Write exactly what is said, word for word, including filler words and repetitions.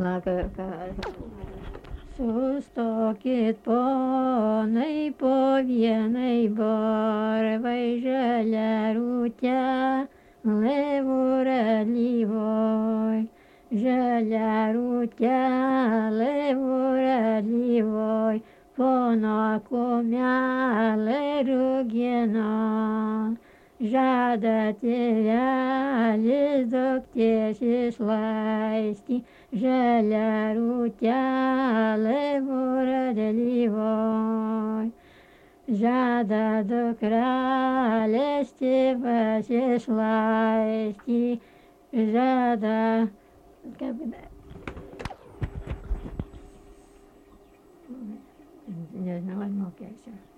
Sustokit ponai po vienai borvai žalia rūte, laivų ralyvoj. Žalia rūte, laivų ralyvoj, pono kumelai rugino. Žada tėvelis duktės išlaisti, žalia rūte, laivų ralyvoj. Žada dukrelės tėvas išlaisti, žada... Nežinau, ar mokėsiu.